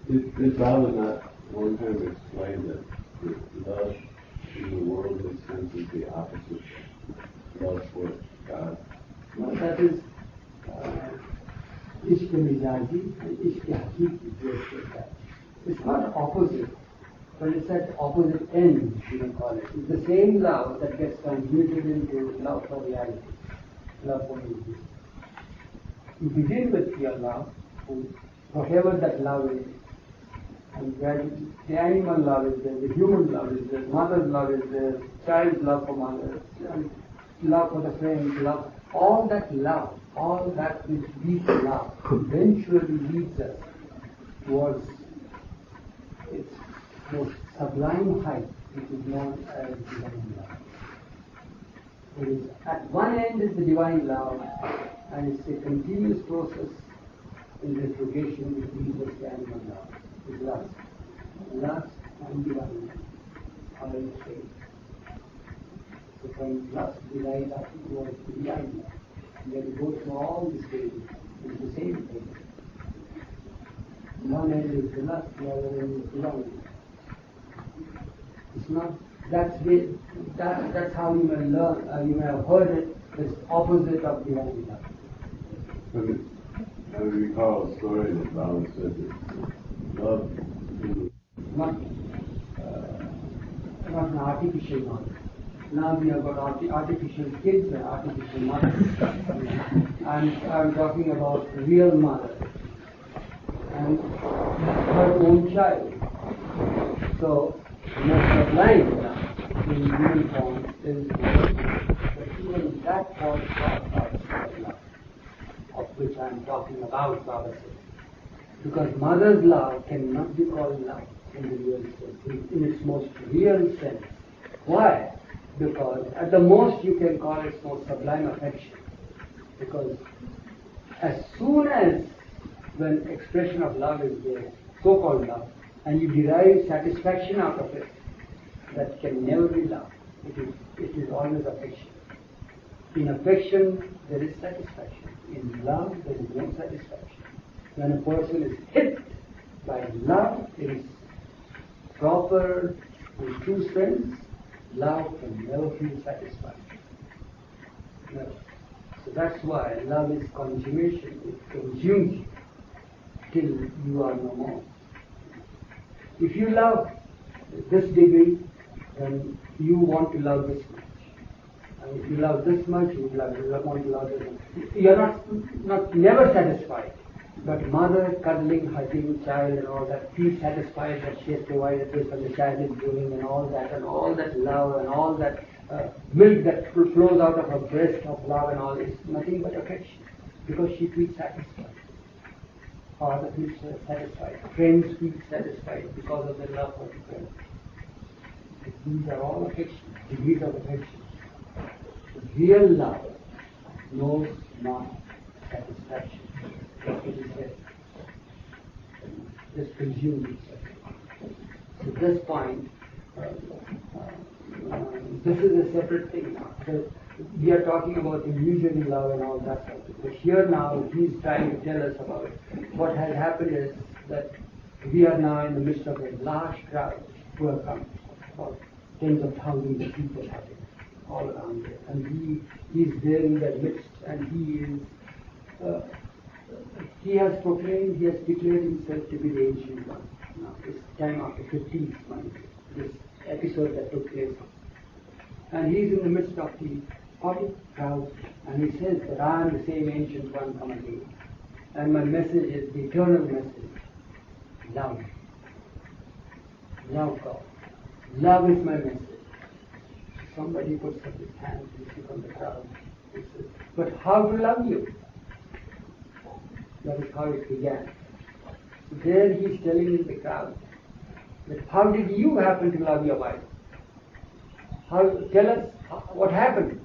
Did Baba not one time explain that love in the worldly sense is the opposite of love for God? No, that is Ishq Mizaji and Ishq Hakiki. It's not opposite, but it's at opposite ends, you can call it. It's the same love that gets transmuted into love for reality, love for unity. You begin with your love, whatever that love is, and the animal love is there, the human love is there, mother's love is there, child's love for mother, and love for the friends, love, all that which leads love eventually leads us towards its most sublime height, which is known as divine love. It is, at one end is the divine love, and it's a continuous process in retrogression which leads us to animal love. It's lust. Lust and divine love are in the same. So from lust, divine love towards the divine love. And when you go through all these stages, it's the same thing. One end is the lust, the other end is divine love. It's not, that's how you may learn, you may have heard it, it's opposite of divine love. I recall a story that Baba said that love is not an artificial knowledge. Now we have got artificial kids and artificial mothers. I'm talking about real mother and her own child. So most sublime now in human form is love. But even that falls short of love, of which I am talking about, Baba says. Because mother's love cannot be called love in the real sense, in its most real sense. Why? Because at the most you can call it most sublime affection. Because as soon as when expression of love is there, so-called love, and you derive satisfaction out of it, that can never be love. It is always affection. In affection there is satisfaction. In love there is no satisfaction. When a person is hit by love in its proper and true sense, love can never feel satisfied. No. So that's why love is consummation. It consumes you till you are no more. If you love this degree, then you want to love this much. And if you love this much, you want to love this much. You are not never satisfied. But mother cuddling, hugging child and all that, feels satisfied that she has provided this and the child is doing and all that love and all that milk that flows out of her breast of love and all is nothing but affection. Because she feels satisfied. Father feels satisfied. Friends feel satisfied because of their love for the friends. These are all affection, degrees of affection. Real love knows not satisfaction. It is there. Just consumes itself. So this point, this is a separate thing now. So we are talking about illusory love and all that stuff. But here now, he is trying to tell us about what has happened is that we are now in the midst of a large crowd who have come. About tens of thousands of people have been all around there. And he is there in their midst, and he has proclaimed, he has declared himself to be the ancient one. Now, it's time after 15th month, this episode that took place. And he is in the midst of the crowd, and he says that I am the same ancient one come again. And my message is the eternal message. Love. Love God. Love is my message. Somebody puts up his hand on the crowd. He says, but how to love you? That is how it began. There he is telling in the crowd that how did you happen to love your wife? Tell us what happened.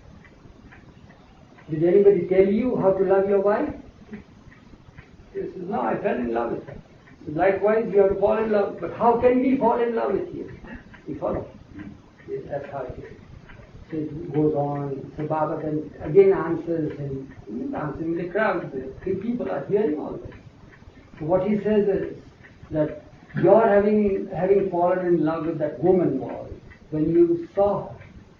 Did anybody tell you how to love your wife? He says, no, I fell in love with her. So likewise, you have to fall in love. But how can we fall in love with you? You follow? Yes, that's how it is. So it goes on. So Baba then again answers, and he's answering the crowd. The three people are hearing all this. So what he says is, that your having fallen in love with that woman was when you saw her.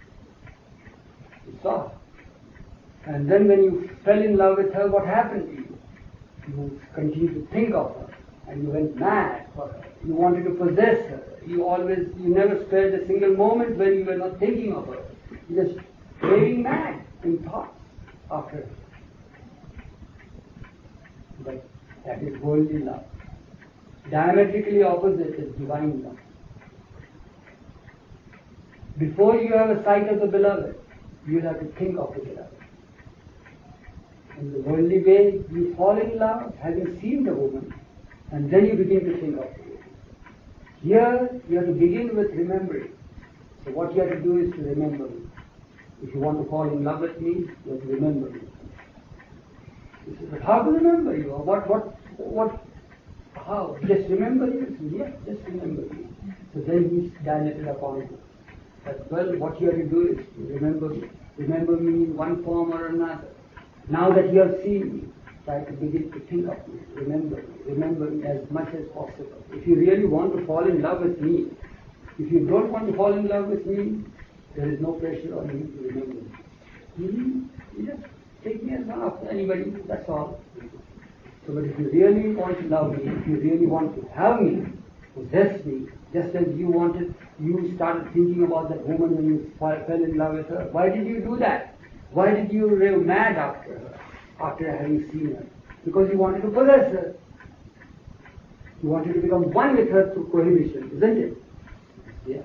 You saw her. And then when you fell in love with her, what happened to you? You continued to think of her, and you went mad for her. You wanted to possess her. You never spared a single moment when you were not thinking of her. You just raving mad in thoughts after her. But that is worldly love. Diametrically opposite is divine love. Before you have a sight of the beloved, you have to think of the beloved. In the worldly way, you fall in love having seen the woman, and then you begin to think of the woman. Here, you have to begin with remembering. So what you have to do is to remember me. If you want to fall in love with me, you have to remember me. He says, but how to remember you? How? Just remember you? Yes, just remember me. So then he dilated upon it. That, well, what you have to do is to remember me. Remember me in one form or another. Now that you have seen me, try to begin to think of me. Remember me as much as possible. If you really want to fall in love with me, if you don't want to fall in love with me, there is no pressure on you to remember me. You just take me as one of anybody, that's all. So, but if you really want to love me, if you really want to have me, possess me, just as you started thinking about that woman when you fell in love with her. Why did you do that? Why did you rave mad after her, after having seen her? Because you wanted to possess her. You wanted to become one with her through cohabitation, isn't it? Yeah.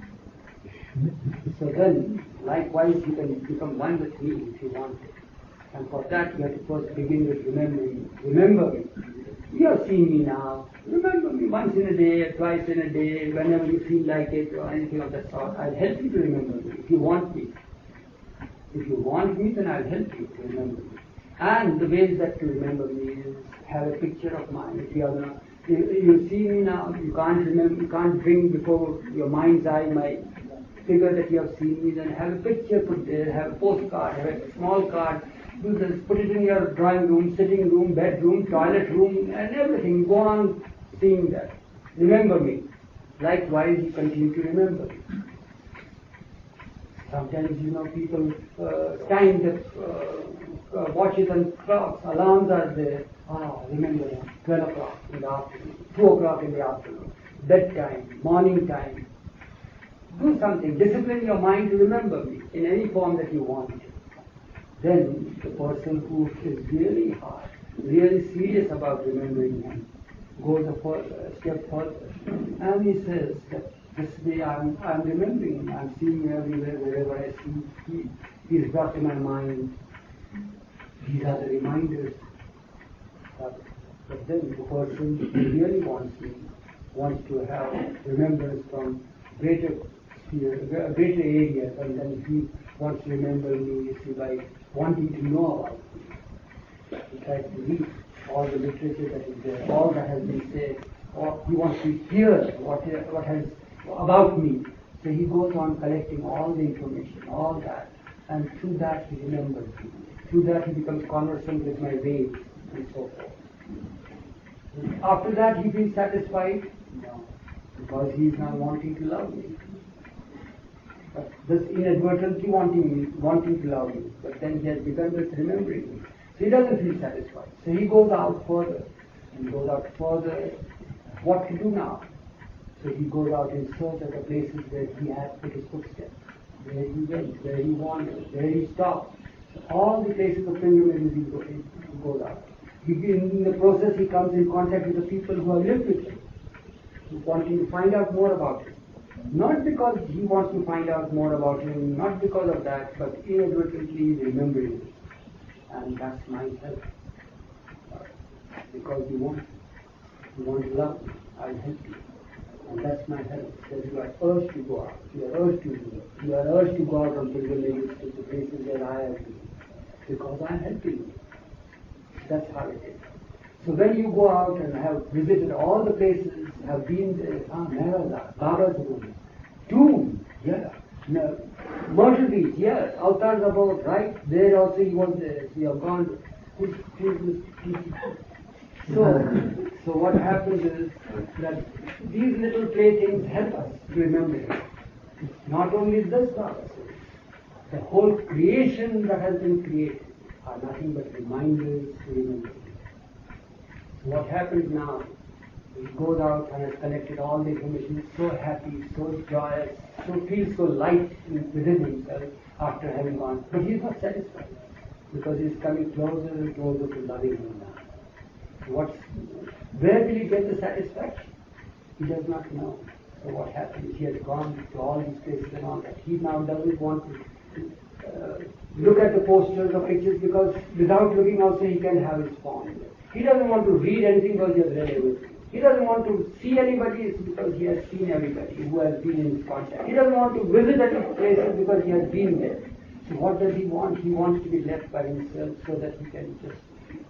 So then, likewise, you can become one with me if you want to. And for that, you have to first begin with remembering me. Remember me. You have seen me now. Remember me once in a day, twice in a day, whenever you feel like it, or anything of that sort. I'll help you to remember me if you want me. If you want me, then I'll help you to remember me. And the ways that to remember me is have a picture of mine. If you are not, you see me now, you can't bring before your mind's eye my figure that you have seen me, then have a picture put there, have a postcard, have a small card, do this, put it in your drawing room, sitting room, bedroom, toilet room, and everything. Go on seeing that. Remember me. Likewise, you continue to remember me. Sometimes, people time the watches and clocks, alarms are there. Remember them. 12 o'clock in the afternoon, 2 o'clock in the afternoon, bedtime, morning time. Do something. Discipline your mind to remember me in any form that you want. Then the person who is really hard, really serious about remembering him, goes a step further. And he says that this day I'm remembering him, I'm seeing him everywhere, wherever I see, he's brought to my mind. These are the reminders. But then the person who really wants to have remembrance from greater areas, and then he wants to remember me, by wanting to know about me. He tries to read all the literature that is there, all that has been said, or he wants to hear what has about me. So he goes on collecting all the information, all that, and through that he remembers me. Through that he becomes conversant with my ways, and so forth. After that he feels satisfied? No, because he is now wanting to love me. But this inadvertently wanting to love me, but then he has begun with remembering me. So he doesn't feel satisfied. So he goes out further, and goes out further. What to do now? So he goes out in search of the places where he had put his footsteps, where he went, where he wandered, where he stopped. So all the places of pilgrimage he goes out. In the process he comes in contact with the people who have lived with him, who want to find out more about him. Not because he wants to find out more about him, not because of that, but inadvertently remembering it. And that's my help. Because you want to love me, I'll help you. And that's my help. That you are urged to go out. You are urged to do it. You are urged to go out on pilgrimages to the places where I have been. Because I am helping you. That's how it is. So when you go out and have visited all the places, have been there, Mehra, Baba's room, tomb, yeah, no, Myrtle Beach, yes, altars above, right, there also he was there, we have gone, so So what happens is that these little playthings help us remember him. Not only this Baba says, the whole creation that has been created are nothing but reminders to remember him. So what happens now? He goes out and has collected all the information, so happy, so joyous, so feels so light within himself after having gone. But he is not satisfied because he is coming closer and closer to loving him now. Where will he get the satisfaction? He does not know. So what happens? He has gone to all these places and all that. He now doesn't want to look at the posters or pictures because without looking also he can have his phone. He doesn't want to read anything because he has read everything. He doesn't want to see anybody because he has seen everybody who has been in his contact. He doesn't want to visit any places because he has been there. So what does he want? He wants to be left by himself so that he can just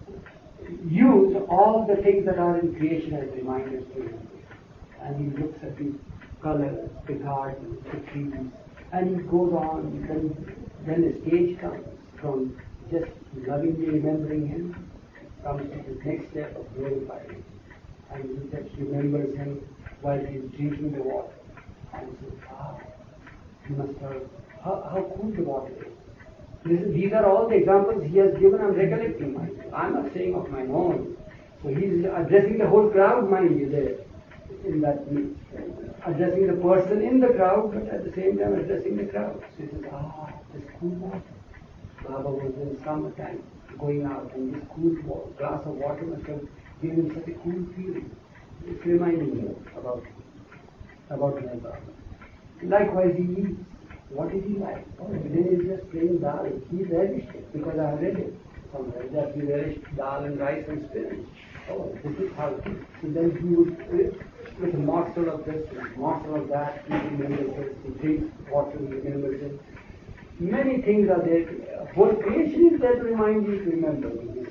use all the things that are in creation as reminders to him. And he looks at the colors, the gardens, the trees, and he goes on. Then a stage comes from just lovingly remembering him, comes to the next step of glorifying him. And he just remembers him while he is drinking the water. And he says, wow, he must have, how cool the water is. These are all the examples he has given. I'm recollecting mine. I'm not saying of my own. So he's addressing the whole crowd, mind you, there. In that, addressing the person in the crowd, but at the same time addressing the crowd. So he says, this cool water. Baba was in summertime going out, and this cool glass of water must have given him such a cool feeling. It's reminding me about my Baba. Likewise, he eats. What did he like? Oh, today is just plain dal. He relished it because I have read it somewhere that he relished dal and rice and spinach. Oh, this is how it is. So then he would, with a morsel of this, a morsel of that, he remembers it. He drinks water, he remembers it. Many things are there. Whole creation is there to remind you to remember this.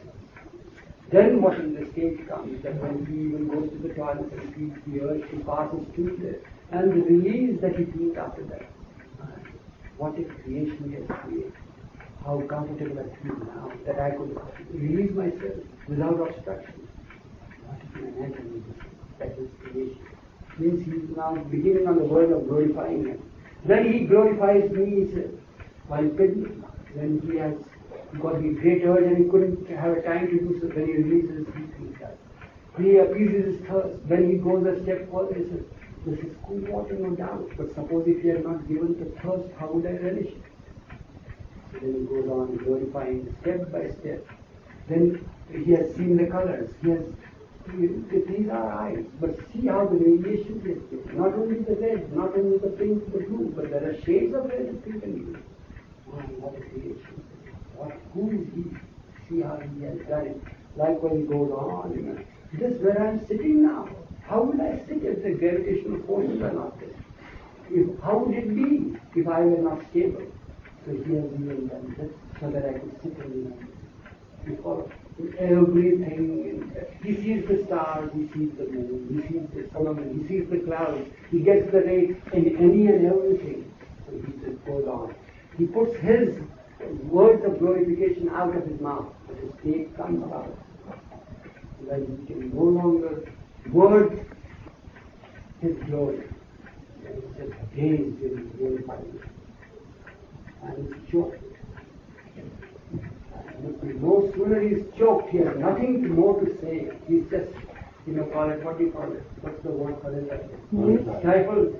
Then what in the stage comes, that when he even goes to the toilet and feels the urge to pass his tooth there, and the release that he feels after that. What a creation he has created. How comfortable I feel now that I could release myself without obstruction. What an anatomy that is creation. Means he is now beginning on the word of glorifying him. Then he glorifies me, he says, while picnic, when he has got the great urge and he couldn't have a time to do so, when he releases he does. He appeases his thirst. When he goes a step further, he says, this is cool water, no doubt, but suppose if he had not given the thirst, how would I relish it? So then he goes on glorifying step by step. Then he has seen the colors. These are eyes, but see how the variations is there. Not only the red, not only the pink, the blue, but there are shades of red and pink and blue. Oh, what a creation. Who is he? See how he has done it. Likewise he goes on. This is where I am sitting now. How will I sit if the gravitational forces are not there? How would it be if I were not stable? So he has even done this so that I could sit and remember. Because everything, he sees the stars, he sees the moon, he sees the firmament, he sees the clouds, he gets the rain in any and everything. So he just goes on. He puts his words of glorification out of his mouth, but his state comes out. When he can no longer word his glory. And he just gazed in his glorifying. And he's choked. And no sooner he's choked, he has nothing more to say. He's just, call it, what do you call it? What's the word for it? Stifled.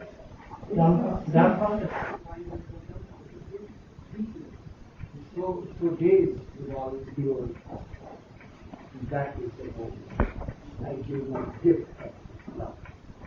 So dazed with all his glory. That is the moment. I give my gift of love.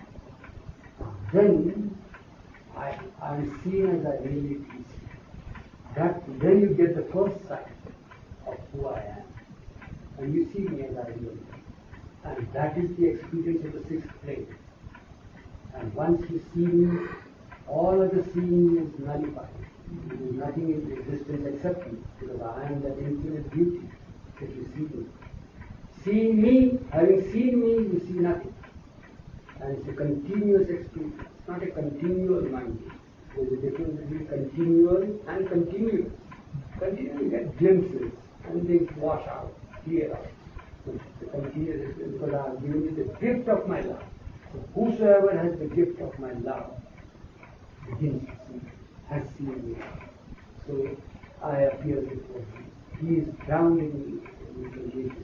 Then I am seen as I really feel. Then you get the first sight of who I am. And you see me as I really am. And that is the experience of the sixth plane. And once you see me, all of the seeing is nullified. There is nothing in existence except me, because I am that infinite beauty that you see me. Seeing me, having seen me, you see nothing. And it's a continuous experience. It's not a continual mind. There's a difference between continual and continuous. Continual, you get glimpses, and they wash out, clear out. Because I have given you the gift of my love. So whosoever has the gift of my love begins to see, has seen me. So I appear before him. He is grounding me in the Jesus.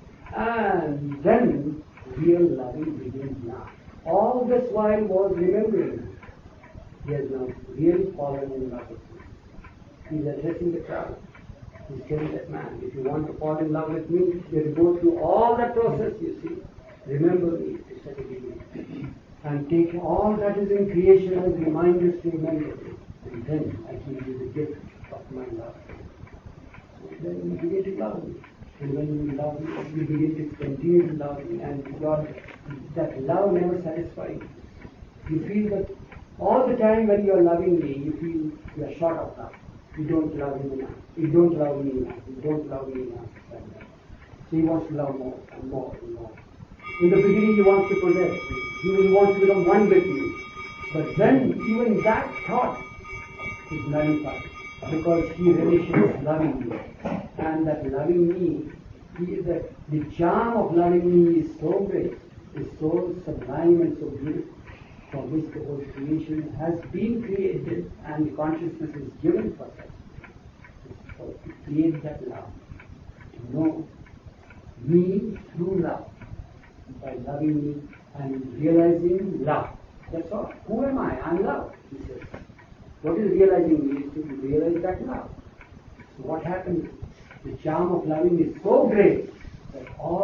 And then real loving begins now. All this while was remembering. He has now really fallen in love with me. He is addressing the crowd. He's telling that man, if you want to fall in love with me, you have to go through all that process, you see. Remember me to set a beginning. And take all that is in creation as reminders to remember me. And then I give you the gift of my love. So then you begin to love me. And when you love me, you begin to continue to love me. And that love never satisfies you. You feel that all the time when you are loving me, you feel you are short of love. You don't love him enough. You don't love me enough. You don't love me enough. So he wants to love more and more and more. In the beginning he wants to possess me. He wants to become one with me. But then even that thought is nullified because he relishes loving me. And that loving me, the charm of loving me is so great, is so sublime and so beautiful, for which the whole creation has been created and consciousness is given for that. So to create that love, to know me through love, by loving me and realizing love. That's all. Who am I? I'm love, he says. What is realizing me? Is to realize that love. So what happens? The charm of loving is so great that all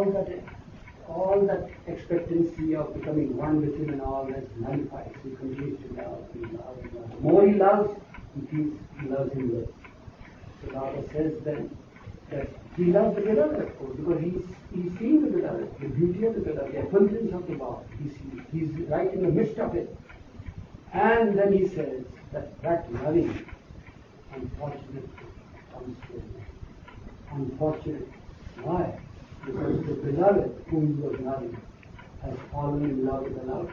that expectancy of becoming one with him and all that nullifies. He continues to love and love and love. The more he loves, he feels he loves him less. So Baba says then that he loves the beloved, of course, because he's seeing the beloved, the beauty of the beloved, the effulgence of the Baba. He's right in the midst of it. And then he says that loving, unfortunately, comes to an end. Unfortunate. Why? Because the beloved whom he was loving has fallen in love with the lover.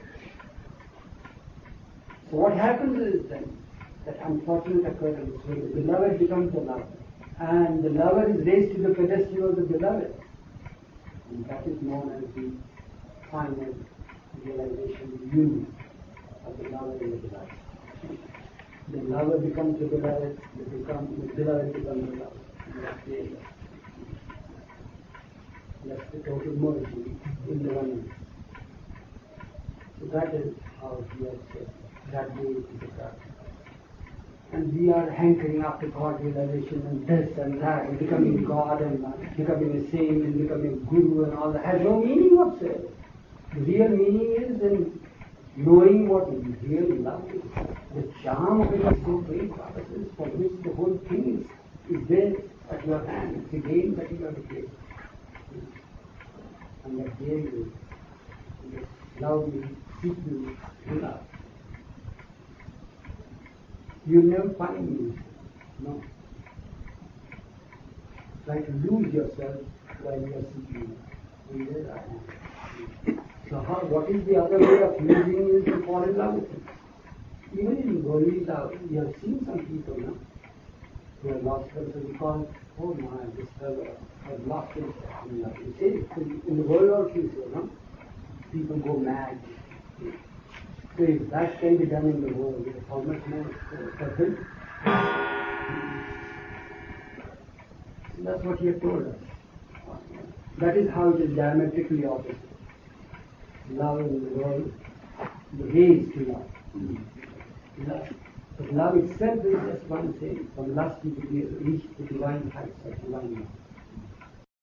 So what happens is then that unfortunate occurrence where the beloved becomes the lover and the lover is raised to the pedestal of the beloved. And that is known as the final realization, the union of the lover and the beloved. The lover becomes the beloved, the beloved becomes the lover. That's the total merging in the oneness. So that is how he has said that way is the practice. And we are hankering after God realization and this and that and becoming God and becoming a saint and becoming a guru and all that has no meaning whatsoever. The real meaning is in knowing what real love is. The charm of it is so great, Baba says, for which the whole thing is there at your hand. It's a game that you have to play. And that game is love me, seek me, love. You'll never find me. No. Try to lose yourself while you are seeking. And there I am. So what is the other way of losing is to fall in love with him. Even in worldly love, you have seen some people, no? Who have lost themselves because, oh my, this fellow has lost himself in love. You see, in the world also you say, no? People go mad. So if that can be done in the world, how much more for him? That's what he has told us. That is how it is diametrically opposite. Love in the world, the way is to love. Love. But love itself is just one thing. From lust you reach the divine heights of divine love.